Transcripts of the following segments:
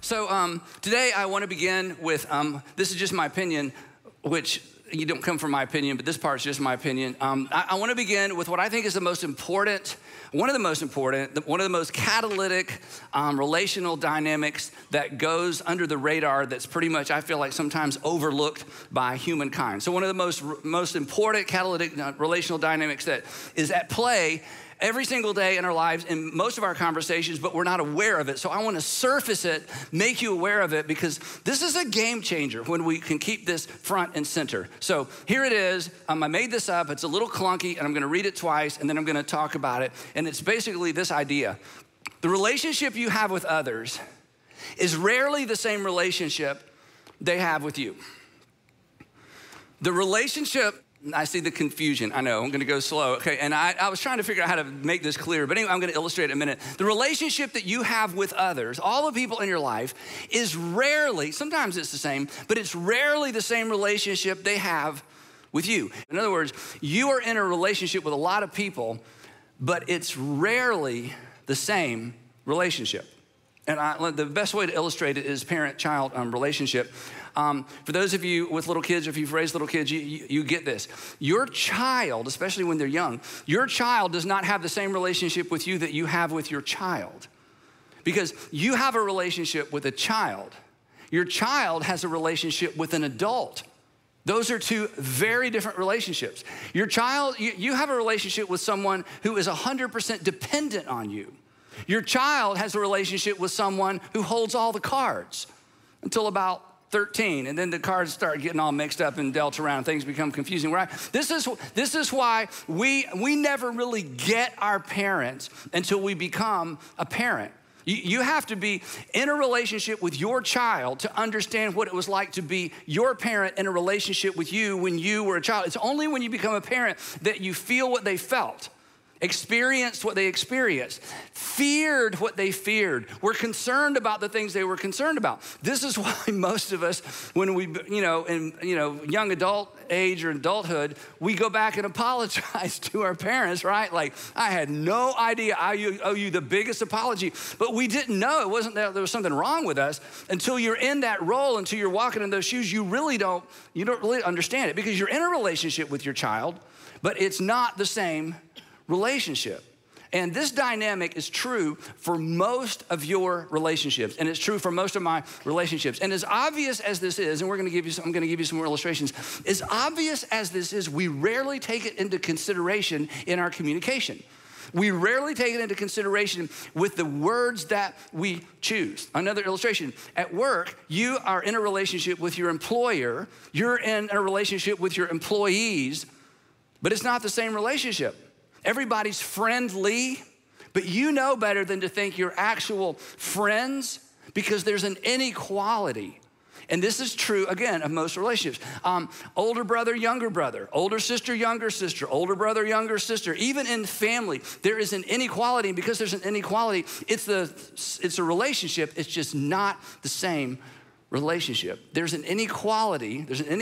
Today I want to begin with, this is just my opinion, which you don't come from my opinion, but this part's just my opinion. I want to begin with what I think is one of the most catalytic relational dynamics that goes under the radar that's pretty much, I feel like, sometimes overlooked by humankind. So one of the most important catalytic relational dynamics that is at play every single day in our lives, in most of our conversations, but we're not aware of it. So I want to surface it, make you aware of it, because this is a game changer when we can keep this front and center. So here it is. I made this up. It's a little clunky, and I'm going to read it twice, and then I'm going to talk about it. And it's basically this idea. The relationship you have with others is rarely the same relationship they have with you. The relationship, I see the confusion. I know, I'm gonna go slow. Okay, and I was trying to figure out how to make this clear, but anyway, I'm gonna illustrate it in a minute. The relationship that you have with others, all the people in your life, is rarely, sometimes it's the same, but it's rarely the same relationship they have with you. In other words, you are in a relationship with a lot of people, but it's rarely the same relationship. And the best way to illustrate it is parent-child relationship. For those of you with little kids, or if you've raised little kids, you get this. Your child, especially when they're young, your child does not have the same relationship with you that you have with your child. Because you have a relationship with a child. Your child has a relationship with an adult. Those are two very different relationships. Your child, you have a relationship with someone who is 100% dependent on you. Your child has a relationship with someone who holds all the cards until about 13, and then the cards start getting all mixed up and dealt around, and things become confusing, right? This is why we never really get our parents until we become a parent. You have to be in a relationship with your child to understand what it was like to be your parent in a relationship with you when you were a child. It's only when you become a parent that you feel what they felt, experienced what they experienced, feared what they feared, were concerned about the things they were concerned about. This is why most of us, when we, in young adult age or adulthood, we go back and apologize to our parents, right? Like, I had no idea. I owe you the biggest apology, but we didn't know. It wasn't that there was something wrong with us until you're in that role, until you're walking in those shoes. You don't really understand it, because you're in a relationship with your child, but it's not the same relationship. And this dynamic is true for most of your relationships, and it's true for most of my relationships. And as obvious as this is, and I'm gonna give you some more illustrations, as obvious as this is, we rarely take it into consideration in our communication. We rarely take it into consideration with the words that we choose. Another illustration, at work, you are in a relationship with your employer, you're in a relationship with your employees, but it's not the same relationship. Everybody's friendly, but you know better than to think you're actual friends, because there's an inequality. And this is true, again, of most relationships. Older brother, younger brother, older sister, younger sister, older brother, younger sister. Even in family, there is an inequality. And because there's an inequality, it's a relationship. It's just not the same relationship. There's an inequality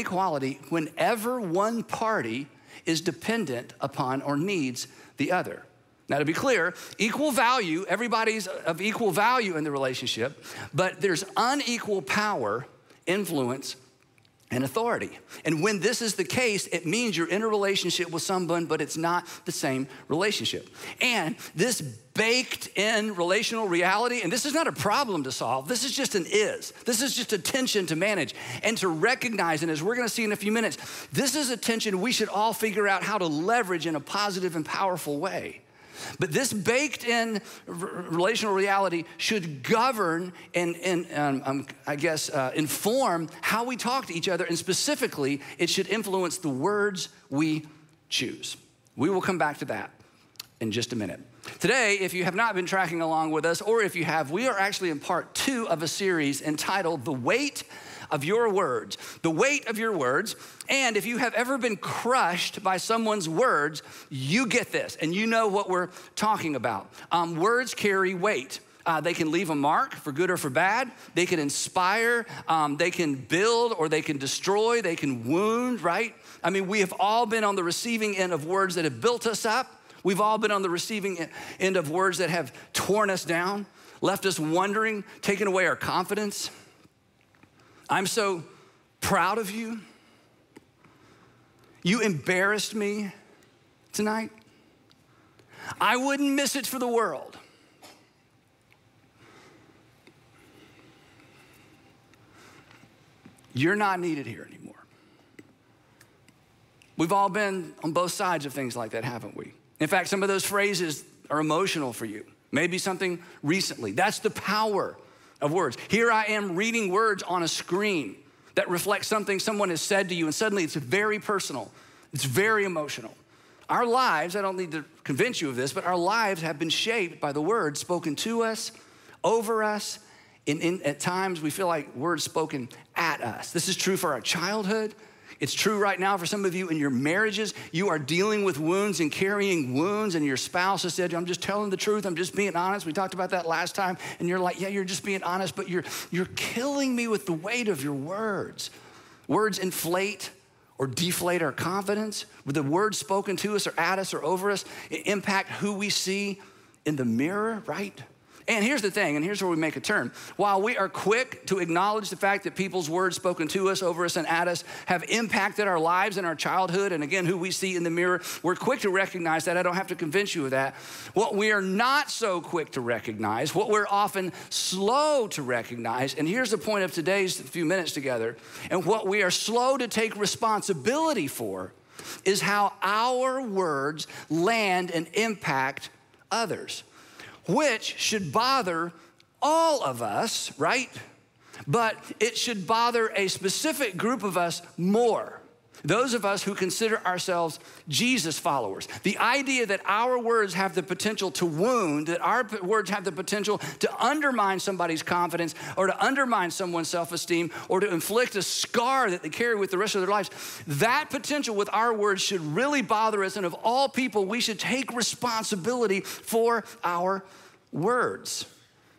whenever one party is dependent upon or needs the other. Now, to be clear, equal value, everybody's of equal value in the relationship, but there's unequal power, influence, and authority. And when this is the case, it means you're in a relationship with someone, but it's not the same relationship. And this baked in relational reality, and this is not a problem to solve, this is just this is just a tension to manage and to recognize. And as we're gonna see in a few minutes, this is a tension we should all figure out how to leverage in a positive and powerful way. But this baked in relational reality should govern and inform how we talk to each other. And specifically, it should influence the words we choose. We will come back to that in just a minute. Today, if you have not been tracking along with us, or if you have, we are actually in part 2 of a series entitled The Weight of Your Words. The weight of your words. And if you have ever been crushed by someone's words, you get this, and you know what we're talking about. Words carry weight. They can leave a mark for good or for bad. They can inspire, they can build, or they can destroy, they can wound, right? I mean, we have all been on the receiving end of words that have built us up. We've all been on the receiving end of words that have torn us down. left us wondering, taken away our confidence. I'm so proud of you. You embarrassed me tonight. I wouldn't miss it for the world. You're not needed here anymore. We've all been on both sides of things like that, haven't we? In fact, some of those phrases are emotional for you. Maybe something recently. That's the power of words. Here I am reading words on a screen that reflect something someone has said to you, and suddenly it's very personal. It's very emotional. Our lives, I don't need to convince you of this, but our lives have been shaped by the words spoken to us, over us, at times we feel like words spoken at us. This is true for our childhood. It's true right now for some of you in your marriages. You are dealing with wounds and carrying wounds, and your spouse has said, I'm just telling the truth, I'm just being honest. We talked about that last time, and you're like, yeah, you're just being honest, but you're killing me with the weight of your words. Words inflate or deflate our confidence. With the words spoken to us or at us or over us, it impact who we see in the mirror, right? And here's the thing, and here's where we make a turn. While we are quick to acknowledge the fact that people's words spoken to us, over us, and at us have impacted our lives and our childhood, and again, who we see in the mirror, we're quick to recognize that. I don't have to convince you of that. What we are not so quick to recognize, what we're often slow to recognize, and here's the point of today's few minutes together, and what we are slow to take responsibility for is how our words land and impact others, which should bother all of us, right? But it should bother a specific group of us more. Those of us who consider ourselves Jesus followers. The idea that our words have the potential to wound, that our words have the potential to undermine somebody's confidence or to undermine someone's self-esteem or to inflict a scar that they carry with the rest of their lives. That potential with our words should really bother us, and of all people, we should take responsibility for our words.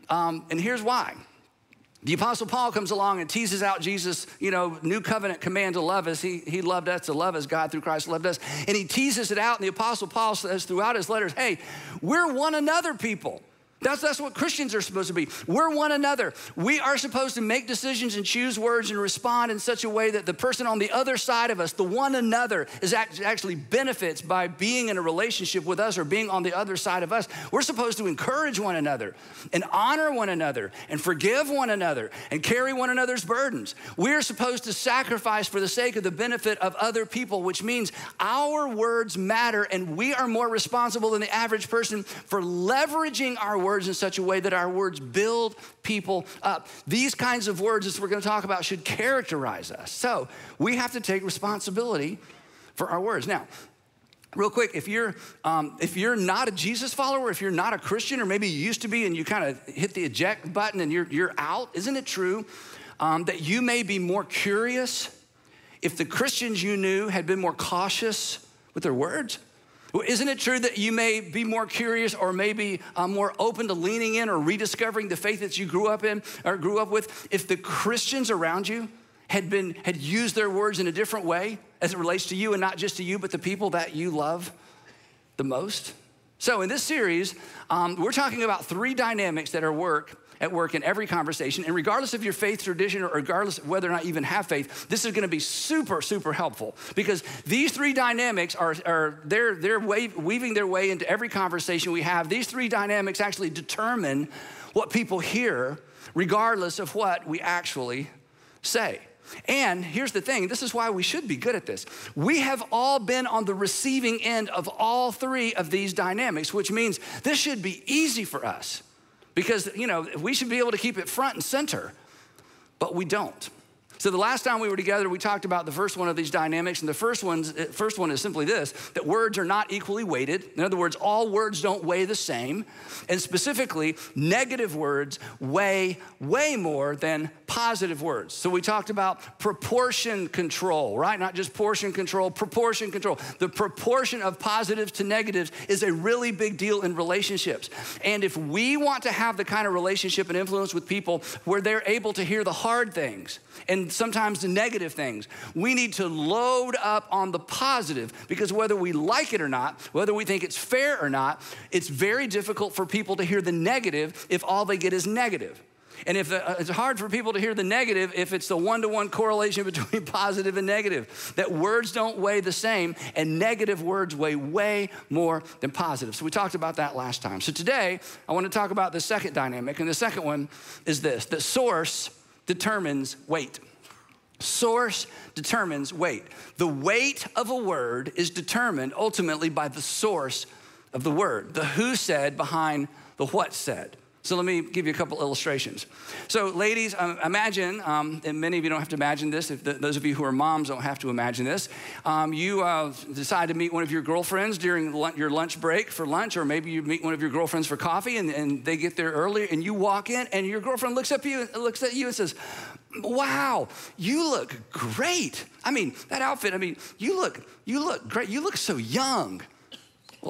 And here's why. The Apostle Paul comes along and teases out Jesus, new covenant command to love us. He loved us to love as God through Christ loved us. And he teases it out, and the Apostle Paul says throughout his letters, hey, we're one another people. That's what Christians are supposed to be. We're one another. We are supposed to make decisions and choose words and respond in such a way that the person on the other side of us, the one another, is actually benefits by being in a relationship with us or being on the other side of us. We're supposed to encourage one another and honor one another and forgive one another and carry one another's burdens. We're supposed to sacrifice for the sake of the benefit of other people, which means our words matter, and we are more responsible than the average person for leveraging our words in such a way that our words build people up. These kinds of words, as we're going to talk about, should characterize us. So we have to take responsibility for our words. Now, real quick, if you're not a Jesus follower, if you're not a Christian, or maybe you used to be and you kind of hit the eject button and you're out, isn't it true that you may be more curious if the Christians you knew had been more cautious with their words? Isn't it true that you may be more curious or maybe more open to leaning in or rediscovering the faith that you grew up in or grew up with if the Christians around you had used their words in a different way as it relates to you, and not just to you, but the people that you love the most? So in this series, we're talking about three dynamics that are at work in every conversation. And regardless of your faith tradition or regardless of whether or not you even have faith, this is gonna be super, super helpful, because these three dynamics they're weaving their way into every conversation we have. These three dynamics actually determine what people hear regardless of what we actually say. And here's the thing, this is why we should be good at this. We have all been on the receiving end of all three of these dynamics, which means this should be easy for us. Because, we should be able to keep it front and center, but we don't. So the last time we were together, we talked about the first one of these dynamics, and the first one is simply this, that words are not equally weighted. In other words, all words don't weigh the same, and specifically, negative words weigh way more than positive words. So we talked about proportion control, right? Not just portion control, proportion control. The proportion of positives to negatives is a really big deal in relationships. And if we want to have the kind of relationship and influence with people where they're able to hear the hard things and and sometimes the negative things. We need to load up on the positive, because whether we like it or not, whether we think it's fair or not, it's very difficult for people to hear the negative if all they get is negative. And if it's hard for people to hear the negative if it's the one-to-one correlation between positive and negative, that words don't weigh the same, and negative words weigh way more than positive. So we talked about that last time. So today, I want to talk about the second dynamic, and the second one is this: that source determines weight. Source determines weight. The weight of a word is determined ultimately by the source of the word, the who said behind the what said. So let me give you a couple illustrations. So ladies, imagine, and many of you don't have to imagine this, those of you who are moms don't have to imagine this. You decide to meet one of your girlfriends during your lunch break for lunch, or maybe you meet one of your girlfriends for coffee, and they get there early, and you walk in, and your girlfriend looks at you and says, "Wow, you look great. I mean, that outfit, you look great. You look so young." Well,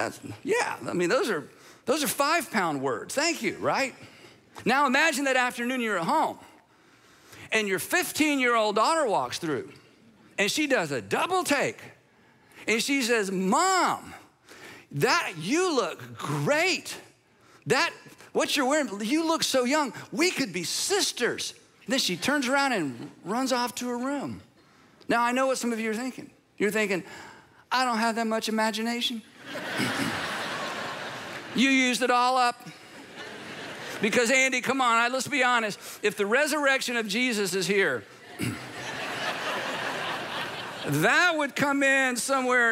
those are 5-pound words. Thank you, right? Now imagine that afternoon you're at home and your 15-year-old daughter walks through and she does a double take and she says, "Mom, you look great. What you're wearing, you look so young. We could be sisters." And then she turns around and runs off to her room. Now I know what some of you are thinking. You're thinking, "I don't have that much imagination." You used it all up. Because Andy, come on, let's be honest. If the resurrection of Jesus is here, that would come in somewhere,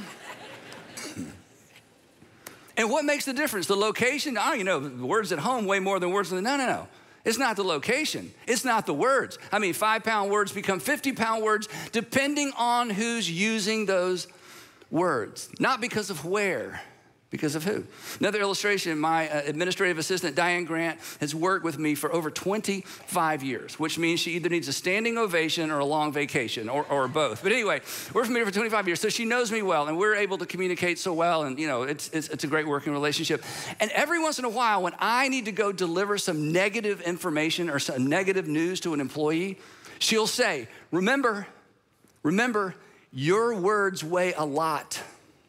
And what makes the difference? The location? The words at home way more than words. No. It's not the location. It's not the words. 5-pound words become 50-pound words depending on who's using those words. Not because of where. Because of who? Another illustration, my administrative assistant, Diane Grant, has worked with me for over 25 years, which means she either needs a standing ovation or a long vacation, or both. But anyway, we're familiar for 25 years, so she knows me well, and we're able to communicate so well, and it's a great working relationship. And every once in a while, when I need to go deliver some negative information or some negative news to an employee, she'll say, remember, your words weigh a lot.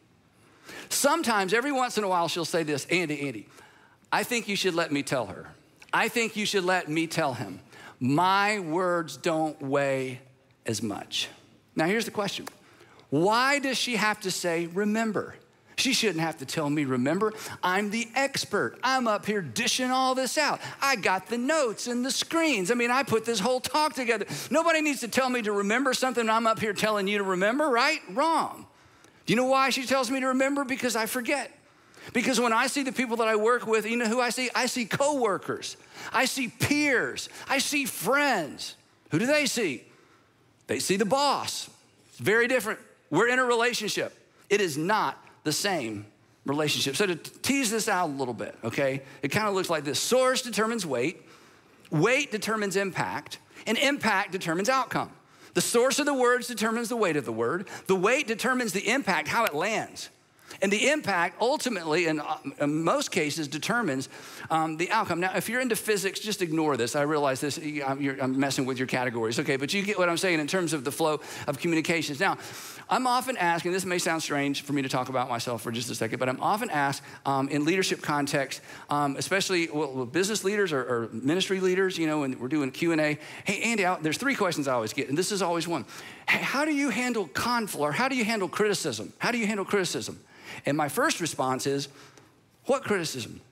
Sometimes, every once in a while, she'll say this, Andy, I think you should let me tell her. I think you should let me tell him. My words don't weigh as much. Now, here's the question. Why does she have to say, remember? She shouldn't have to tell me, remember. I'm the expert. I'm up here dishing all this out. I got the notes and the screens. I put this whole talk together. Nobody needs to tell me to remember something I'm up here telling you to remember, right? Wrong. Do you know why she tells me to remember? Because I forget. Because when I see the people that I work with, you know who I see? I see coworkers. I see peers. I see friends. Who do they see? They see the boss. It's very different. We're in a relationship. It is not the same relationship. So to tease this out a little bit, okay, it kind of looks like this. Source determines weight. Weight determines impact. And impact determines outcome. The source of the words determines the weight of the word. The weight determines the impact, how it lands. And the impact ultimately, in most cases, determines the outcome. Now, if you're into physics, just ignore this. I realize this, I'm messing with your categories, okay? But you get what I'm saying in terms of the flow of communications. Now, I'm often asked, and this may sound strange for me to talk about myself for just a second, but I'm often asked in leadership context, especially business leaders or ministry leaders, when we're doing Q&A. Hey, Andy, there's 3 questions I always get, and this is always one. Hey, how do you handle conflict, or how do you handle criticism? How do you handle criticism? And my first response is, what criticism?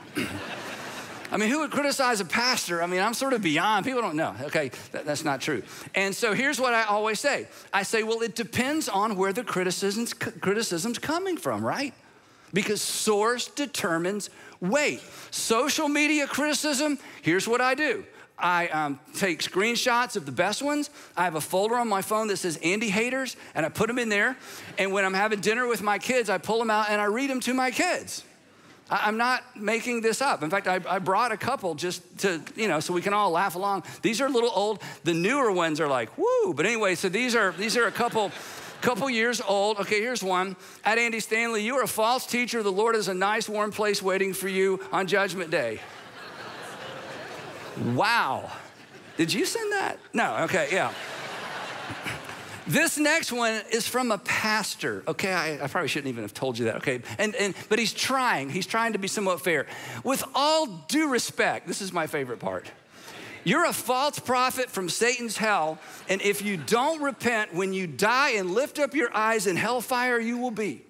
Who would criticize a pastor? I'm sort of beyond. People don't know. Okay, that's not true. And so here's what I always say. I say, well, it depends on where the criticism's coming from, right? Because source determines weight. Social media criticism, here's what I do. I take screenshots of the best ones. I have a folder on my phone that says Andy haters, and I put them in there. And when I'm having dinner with my kids, I pull them out and I read them to my kids. I'm not making this up. In fact, I brought a couple just to, so we can all laugh along. These are a little old. The newer ones are like, woo. But anyway, so these are a couple years old. Okay, here's one. At Andy Stanley, you are a false teacher. The Lord has a nice warm place waiting for you on Judgment Day. Wow. Did you send that? No, okay, yeah. This next one is from a pastor, okay? I probably shouldn't even have told you that, okay? But he's trying to be somewhat fair. With all due respect, this is my favorite part. You're a false prophet from Satan's hell, and if you don't repent, when you die and lift up your eyes in hellfire, you will be.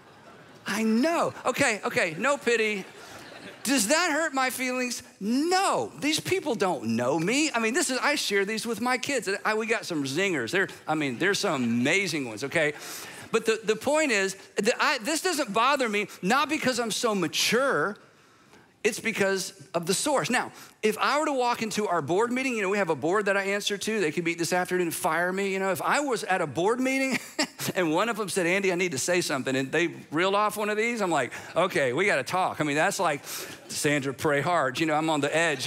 I know. Okay, no pity. Does that hurt my feelings? No, these people don't know me. I mean, I share these with my kids. We got some zingers. There's some amazing ones, okay? But the point is, this doesn't bother me, not because I'm so mature, it's because of the source. Now, if I were to walk into our board meeting, we have a board that I answer to. They could meet this afternoon and fire me. If I was at a board meeting and one of them said, Andy, I need to say something, and they reeled off one of these, I'm like, okay, we got to talk. That's like, Sandra, pray hard. I'm on the edge.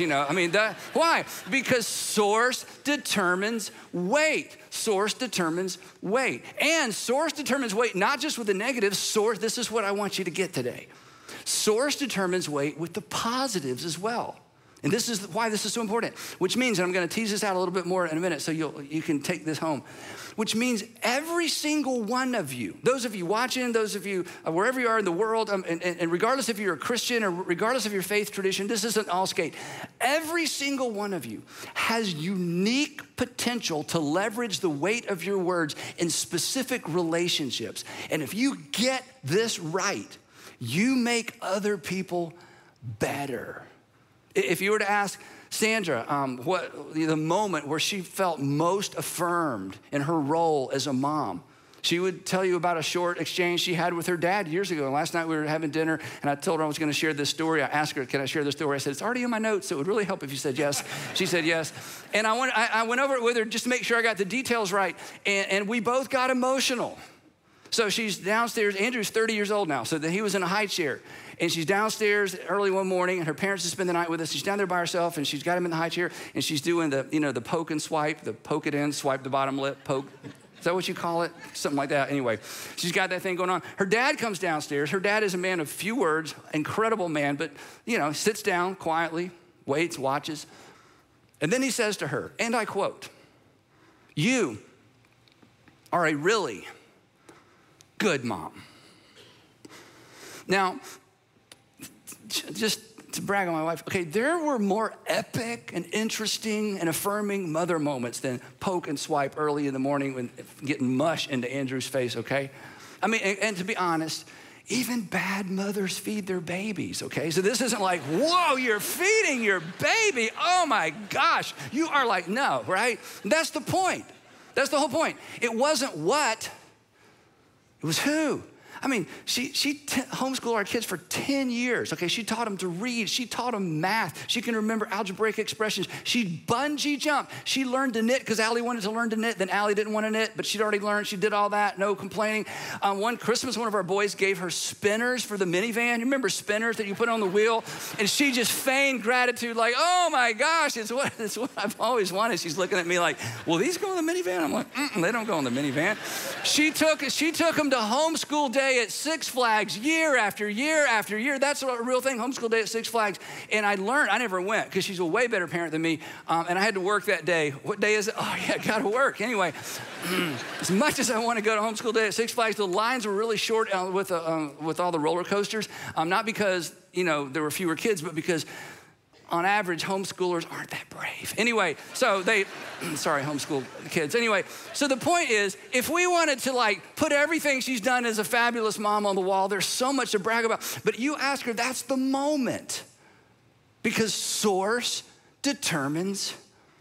Why? Because source determines weight. Source determines weight. And source determines weight, not just with the negative. Source, this is what I want you to get today. Source determines weight with the positives as well. And this is why this is so important, which means, and I'm going to tease this out a little bit more in a minute so you can take this home, which means every single one of you, those of you watching, those of you wherever you are in the world, and regardless if you're a Christian or regardless of your faith tradition, this isn't all skate. Every single one of you has unique potential to leverage the weight of your words in specific relationships. And if you get this right, you make other people better. If you were to ask Sandra what the moment where she felt most affirmed in her role as a mom, she would tell you about a short exchange she had with her dad years ago. And last night we were having dinner, and I told her I was going to share this story. I asked her, can I share this story? I said, it's already in my notes, so it would really help if you said yes. She said yes. And I went over it with her just to make sure I got the details right, and we both got emotional. So she's downstairs. Andrew's 30 years old now, so that he was in a high chair. And she's downstairs early one morning, and her parents just spend the night with us. She's down there by herself, and she's got him in the high chair, and she's doing the poke and swipe, the poke it in, swipe the bottom lip, poke. Is that what you call it? Something like that. Anyway, she's got that thing going on. Her dad comes downstairs. Her dad is a man of few words, incredible man, but, sits down quietly, waits, watches. And then he says to her, and I quote, "You are a really good mom." Now, just to brag on my wife, okay, there were more epic and interesting and affirming mother moments than poke and swipe early in the morning when getting mush into Andrew's face, okay? And to be honest, even bad mothers feed their babies, okay? So this isn't like, whoa, you're feeding your baby. Oh my gosh. You are like, no, right? That's the point. That's the whole point. It wasn't what, it was who. She homeschooled our kids for 10 years, okay? She taught them to read. She taught them math. She can remember algebraic expressions. She bungee jumped. She learned to knit because Allie wanted to learn to knit. Then Allie didn't want to knit, but she'd already learned. She did all that, no complaining. One Christmas, one of our boys gave her spinners for the minivan. You remember spinners that you put on the wheel? And she just feigned gratitude like, oh my gosh, it's what I've always wanted. She's looking at me like, will these go in the minivan? I'm like, they don't go in the minivan. She took them to homeschool day at Six Flags year after year after year. That's a real thing, homeschool day at Six Flags. And I learned, I never went because she's a way better parent than me. And I had to work that day. What day is it? Oh yeah, gotta work. Anyway, as much as I want to go to homeschool day at Six Flags, the lines were really short with all the roller coasters. Not because, there were fewer kids, but because on average, homeschoolers aren't that brave. Anyway, so sorry, homeschool kids. Anyway, so the point is, if we wanted to put everything she's done as a fabulous mom on the wall, there's so much to brag about. But you ask her, that's the moment. Because source determines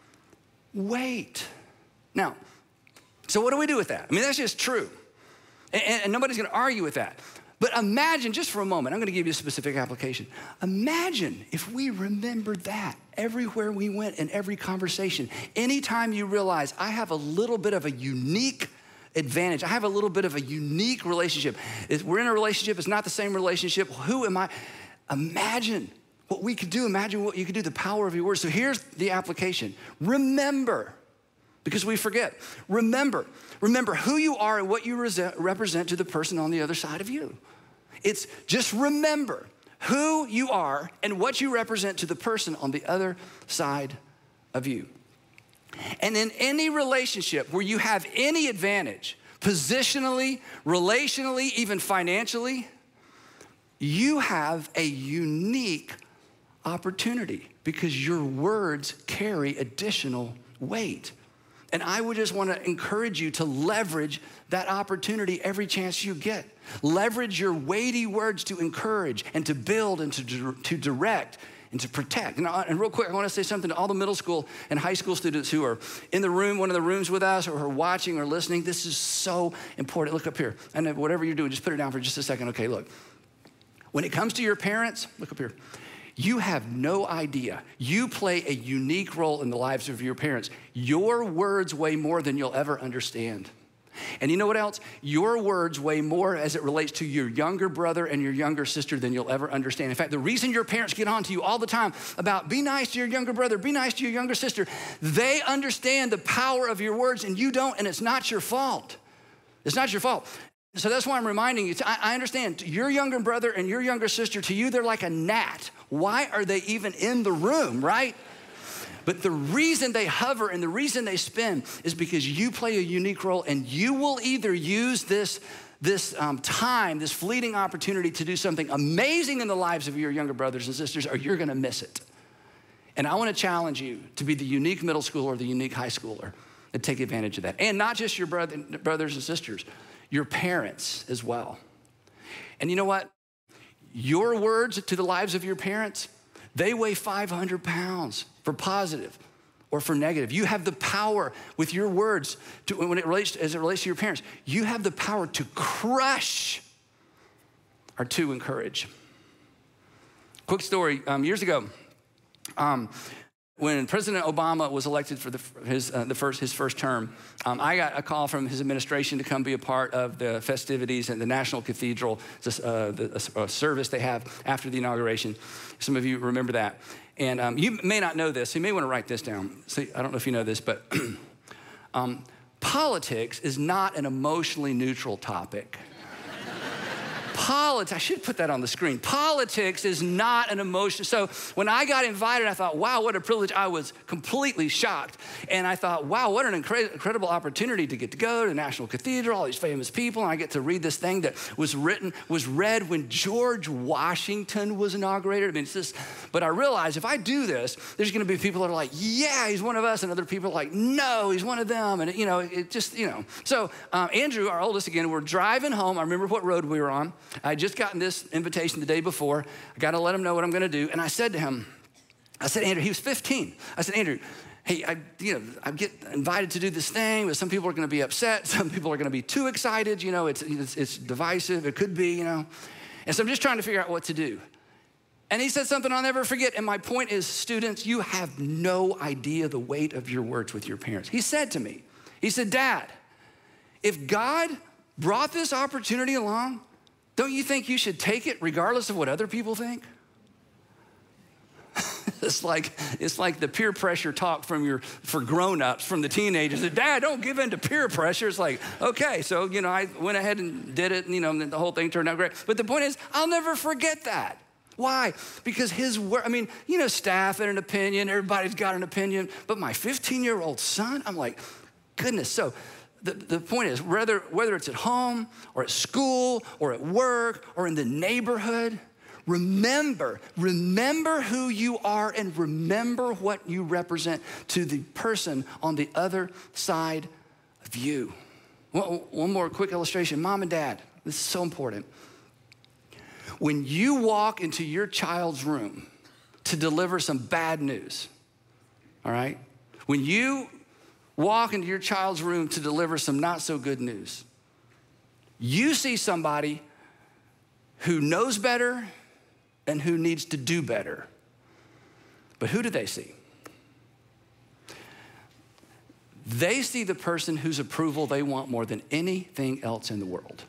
weight. Now, so what do we do with that? That's just true. And nobody's gonna argue with that. But imagine, just for a moment, I'm gonna give you a specific application. Imagine if we remembered that everywhere we went in every conversation. Anytime you realize I have a little bit of a unique advantage, I have a little bit of a unique relationship. We're in a relationship, it's not the same relationship. Who am I? Imagine what we could do. Imagine what you could do, the power of your words. So here's the application. Remember, because we forget. Remember who you are and what you represent to the person on the other side of you. It's just remember who you are and what you represent to the person on the other side of you. And in any relationship where you have any advantage, positionally, relationally, even financially, you have a unique opportunity because your words carry additional weight. And I would just want to encourage you to leverage that opportunity every chance you get. Leverage your weighty words to encourage and to build and to direct and to protect. And real quick, I want to say something to all the middle school and high school students who are in the room, one of the rooms with us, or who are watching or listening. This is so important. Look up here. And whatever you're doing, just put it down for just a second. Okay, look. When it comes to your parents, look up here. You have no idea. You play a unique role in the lives of your parents. Your words weigh more than you'll ever understand. And you know what else? Your words weigh more as it relates to your younger brother and your younger sister than you'll ever understand. In fact, the reason your parents get on to you all the time about be nice to your younger brother, be nice to your younger sister, they understand the power of your words and you don't, and it's not your fault. It's not your fault. So that's why I'm reminding you. I understand your younger brother and your younger sister, to you, they're like a gnat. Why are they even in the room, right? But the reason they hover and the reason they spin is because you play a unique role, and you will either use this time, this fleeting opportunity to do something amazing in the lives of your younger brothers and sisters, or you're gonna miss it. And I wanna challenge you to be the unique middle schooler or the unique high schooler and take advantage of that. And not just your brothers and sisters, your parents as well. And you know what? Your words to the lives of your parents, they weigh 500 pounds for positive or for negative. You have the power with your words as it relates to your parents. You have the power to crush or to encourage. Quick story, years ago, when President Obama was elected for his first term, I got a call from his administration to come be a part of the festivities at the National Cathedral, the service they have after the inauguration. Some of you remember that. And you may not know this, so you may want to write this down. See, I don't know if you know this, but politics is not an emotionally neutral topic. I should put that on the screen. Politics is not an emotion. So when I got invited, I thought, wow, what a privilege. I was completely shocked. And I thought, wow, what an incredible opportunity to get to go to the National Cathedral, all these famous people, and I get to read this thing that was read when George Washington was inaugurated. I mean, it's just, but I realized if I do this, there's gonna be people that are like, yeah, he's one of us, and other people are like, no, he's one of them, and it just. So Andrew, our oldest again, we're driving home. I remember what road we were on. I had just gotten this invitation the day before. I got to let him know what I'm going to do. And I said to him, Andrew, he was 15. I said, Andrew, hey, I get invited to do this thing, but some people are going to be upset. Some people are going to be too excited. It's divisive. It could be, And so I'm just trying to figure out what to do. And he said something I'll never forget. And my point is, students, you have no idea the weight of your words with your parents. He said to me, Dad, if God brought this opportunity along, don't you think you should take it regardless of what other people think? It's like the peer pressure talk for grown-ups, from the teenagers. Dad, don't give in to peer pressure. It's like, okay, so, I went ahead and did it, and the whole thing turned out great. But the point is, I'll never forget that. Why? Because his word, staff had an opinion, everybody's got an opinion, but my 15-year-old son, I'm like, goodness. So the point is, whether it's at home or at school or at work or in the neighborhood, remember who you are and remember what you represent to the person on the other side of you. One more quick illustration. Mom and Dad, this is so important. When you walk into your child's room to deliver some bad news, all right? When you walk into your child's room to deliver some not so good news, you see somebody who knows better and who needs to do better. But who do they see? They see the person whose approval they want more than anything else in the world.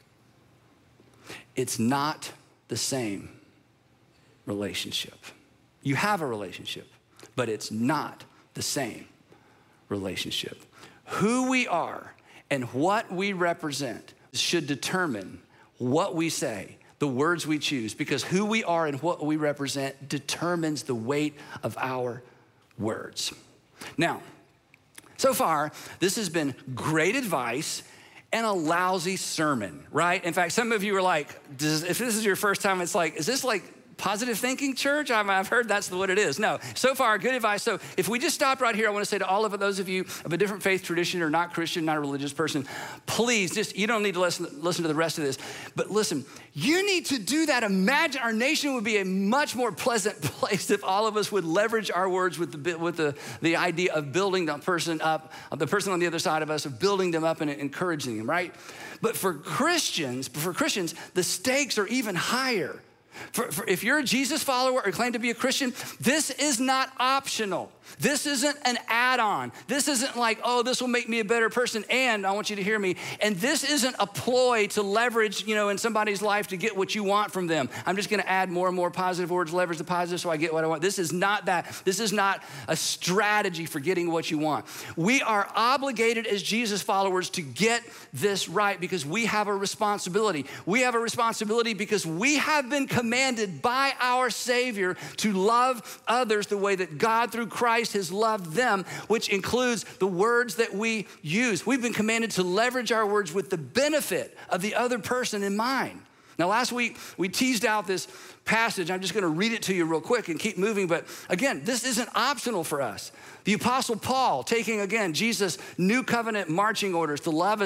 It's not the same relationship. You have a relationship, but it's not the same relationship. Who we are and what we represent should determine what we say, the words we choose, because who we are and what we represent determines the weight of our words. Now, So far, this has been great advice and a lousy sermon, right? In fact, some of you are like, if this is your first time, it's like, is this like positive thinking church? I've heard that's what it is. No, so far, good advice. So if we just stop right here, I want to say to all of those of you of a different faith tradition or not Christian, not a religious person, please just, you don't need to listen to the rest of this, but listen, you need to do that. Imagine our nation would be a much more pleasant place if all of us would leverage our words with the idea of building the person up, the person on the other side of us, of building them up and encouraging them, right? But for Christians, the stakes are even higher. If you're a Jesus follower or claim to be a Christian, this is not optional. This isn't an add-on. This isn't like, oh, this will make me a better person, and I want you to hear me. And this isn't a ploy to leverage, in somebody's life to get what you want from them. I'm just gonna add more and more positive words, leverage the positive so I get what I want. This is not that. This is not a strategy for getting what you want. We are obligated as Jesus followers to get this right because we have a responsibility. We have a responsibility because we have been commanded by our Savior to love others the way that God through Christ has loved them, which includes the words that we use. We've been commanded to leverage our words with the benefit of the other person in mind. Now, last week, we teased out this passage. I'm just going to read it to you real quick and keep moving. But again, this isn't optional for us. The Apostle Paul, taking again Jesus' new covenant marching orders to love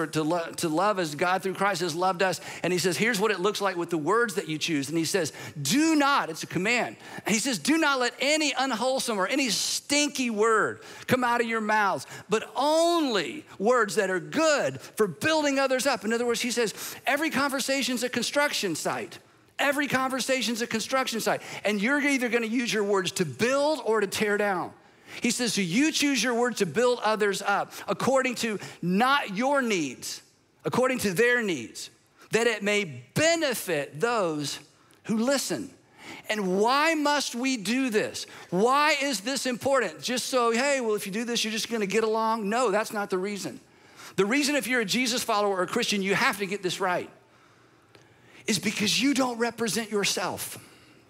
as God through Christ has loved us. And he says, here's what it looks like with the words that you choose. And he says, do not, it's a command. And he says, do not let any unwholesome or any stinky word come out of your mouths, but only words that are good for building others up. In other words, he says, every conversation's a construction site. Every conversation's a construction site. And you're either going to use your words to build or to tear down. He says, so you choose your word to build others up according to not your needs, according to their needs, that it may benefit those who listen. And why must we do this? Why is this important? Just so, hey, well, if you do this, you're just going to get along? No, that's not the reason. The reason if you're a Jesus follower or a Christian, you have to get this right, is because you don't represent yourself.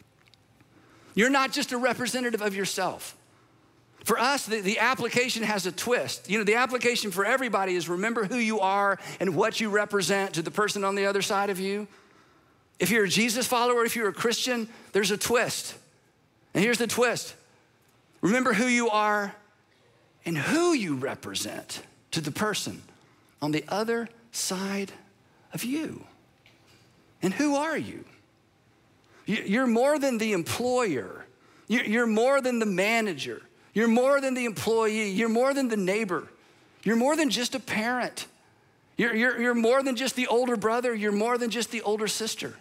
You're not just a representative of yourself. For us, the application has a twist. The application for everybody is remember who you are and what you represent to the person on the other side of you. If you're a Jesus follower, if you're a Christian, there's a twist. And here's the twist. Remember who you are and who you represent to the person on the other side of you. And who are you? You're more than the employer. You're more than the manager. You're more than the employee. You're more than the neighbor. You're more than just a parent. You're more than just the older brother. You're more than just the older sister.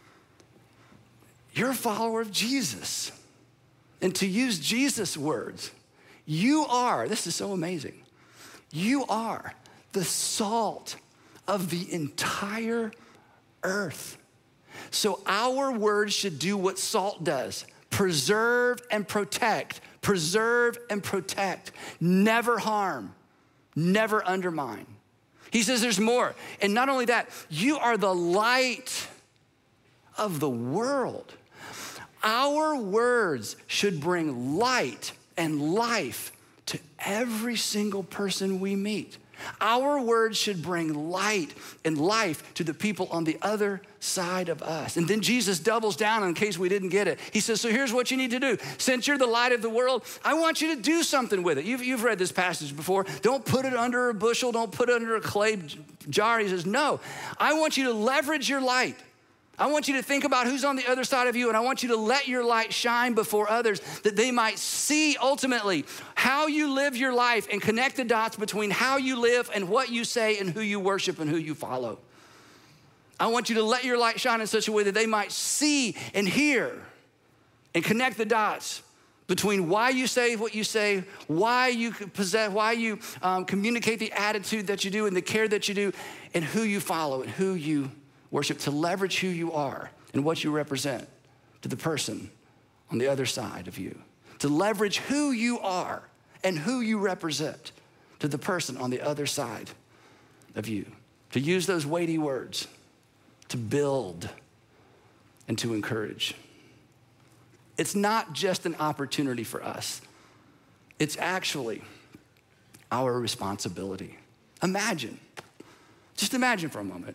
You're a follower of Jesus. And to use Jesus' words, you are, this is so amazing, you are the salt of the entire earth. So our words should do what salt does, preserve and protect. Preserve and protect, never harm, never undermine. He says there's more. And not only that, you are the light of the world. Our words should bring light and life to every single person we meet. Our words should bring light and life to the people on the other side of us. And then Jesus doubles down in case we didn't get it. He says, so here's what you need to do. Since you're the light of the world, I want you to do something with it. You've read this passage before. Don't put it under a bushel. Don't put it under a clay jar. He says, no, I want you to leverage your light. I want you to think about who's on the other side of you, and I want you to let your light shine before others that they might see ultimately how you live your life and connect the dots between how you live and what you say and who you worship and who you follow. I want you to let your light shine in such a way that they might see and hear and connect the dots between why you say what you say, why you possess, why you communicate the attitude that you do and the care that you do, and who you follow and who you worship, to leverage who you are and what you represent to the person on the other side of you. To leverage who you are and who you represent to the person on the other side of you. To use those weighty words to build and to encourage. It's not just an opportunity for us. It's actually our responsibility. Imagine, just imagine for a moment.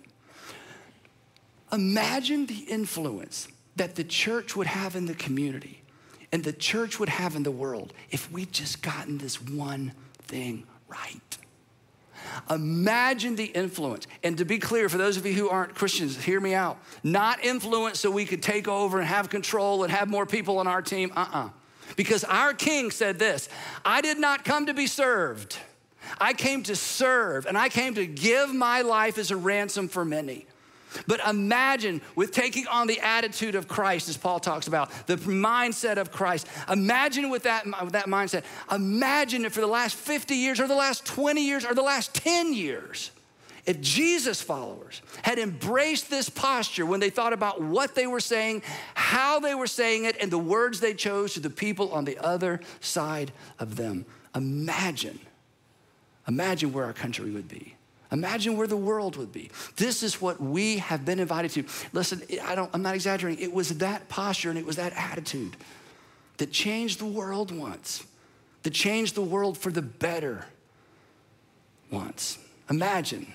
Imagine the influence that the church would have in the community and the church would have in the world if we'd just gotten this one thing right. Imagine the influence. And to be clear, for those of you who aren't Christians, hear me out. Not influence so we could take over and have control and have more people on our team. Because our King said this, I did not come to be served. I came to serve, and I came to give my life as a ransom for many. But imagine with taking on the attitude of Christ, as Paul talks about, the mindset of Christ. Imagine with that mindset. Imagine if for the last 50 years or the last 20 years or the last 10 years, if Jesus followers had embraced this posture when they thought about what they were saying, how they were saying it, and the words they chose to the people on the other side of them. Imagine where our country would be. Imagine where the world would be. This is what we have been invited to. Listen, I'm not exaggerating. It was that posture and it was that attitude that changed the world once, that changed the world for the better once. Imagine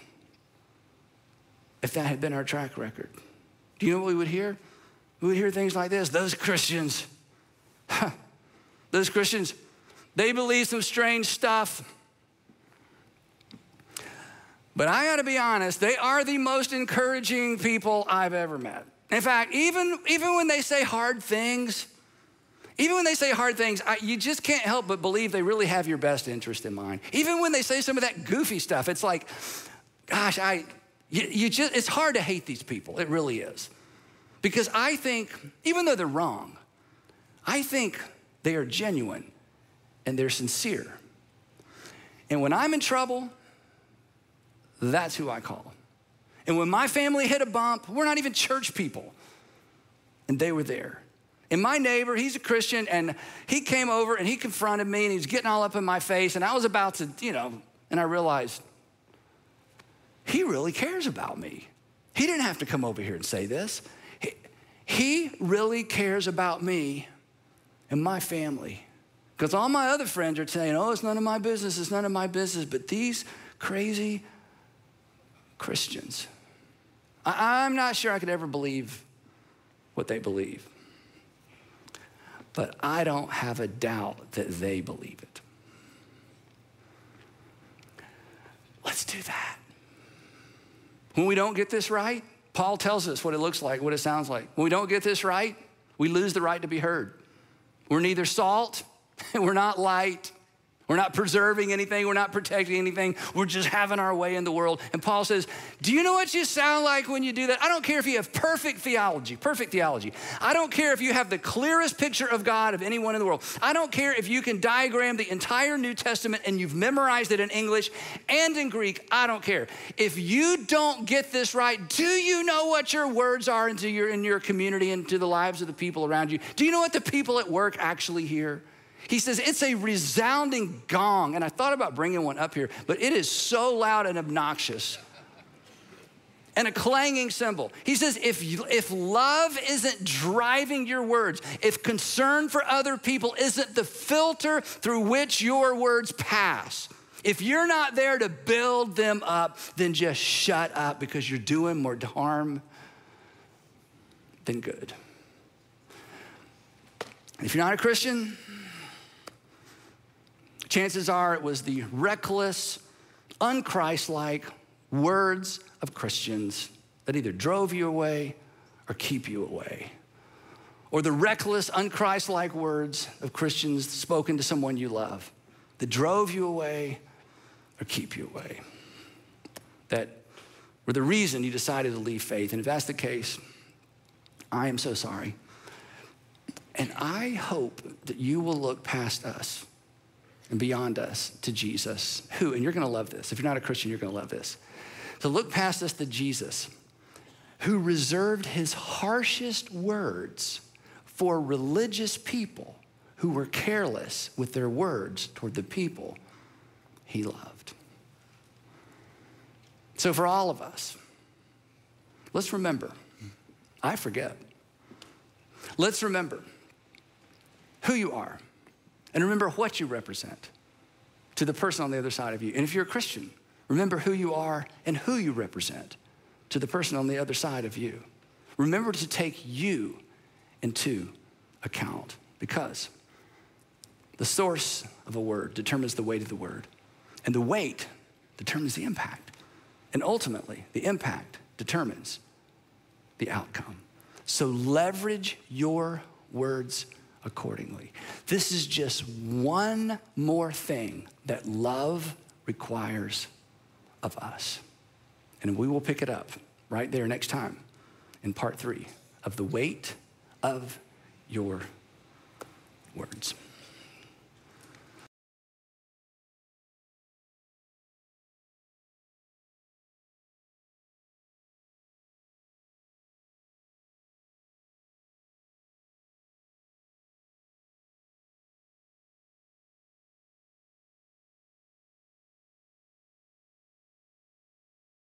if that had been our track record. Do you know what we would hear? We would hear things like this. Those Christians, they believe some strange stuff. But I gotta be honest, they are the most encouraging people I've ever met. In fact, even when they say hard things, you just can't help but believe they really have your best interest in mind. Even when they say some of that goofy stuff, it's like, gosh, it's hard to hate these people. It really is. Because I think, even though they're wrong, I think they are genuine and they're sincere. And when I'm in trouble, that's who I call. And when my family hit a bump, we're not even church people, and they were there. And my neighbor, he's a Christian, and he came over and he confronted me and he was getting all up in my face, and I was about to, and I realized he really cares about me. He didn't have to come over here and say this. He really cares about me and my family. Because all my other friends are saying, oh, it's none of my business, it's none of my business. But these crazy Christians, I'm not sure I could ever believe what they believe. But I don't have a doubt that they believe it. Let's do that. When we don't get this right, Paul tells us what it looks like, what it sounds like. When we don't get this right, we lose the right to be heard. We're neither salt and we're not light. We're not preserving anything. We're not protecting anything. We're just having our way in the world. And Paul says, do you know what you sound like when you do that? I don't care if you have perfect theology. I don't care if you have the clearest picture of God of anyone in the world. I don't care if you can diagram the entire New Testament and you've memorized it in English and in Greek. I don't care. If you don't get this right, do you know what your words are in your community and to the lives of the people around you? Do you know what the people at work actually hear? He says, it's a resounding gong. And I thought about bringing one up here, but it is so loud and obnoxious. And a clanging cymbal. He says, if love isn't driving your words, if concern for other people isn't the filter through which your words pass, if you're not there to build them up, then just shut up because you're doing more harm than good. If you're not a Christian, chances are it was the reckless, unchristlike words of Christians that either drove you away or keep you away. Or the reckless, unchristlike words of Christians spoken to someone you love that drove you away or keep you away. That were the reason you decided to leave faith. And if that's the case, I am so sorry. And I hope that you will look past us and beyond us to Jesus, who, and you're gonna love this. If you're not a Christian, you're gonna love this. So look past us to Jesus, who reserved his harshest words for religious people who were careless with their words toward the people he loved. So for all of us, let's remember, I forget. Let's remember who you are and remember what you represent to the person on the other side of you. And if you're a Christian, remember who you are and who you represent to the person on the other side of you. Remember to take you into account, because the source of a word determines the weight of the word, and the weight determines the impact. And ultimately, the impact determines the outcome. So leverage your words accordingly. This is just one more thing that love requires of us. And we will pick it up right there next time in part 3 of the weight of your words.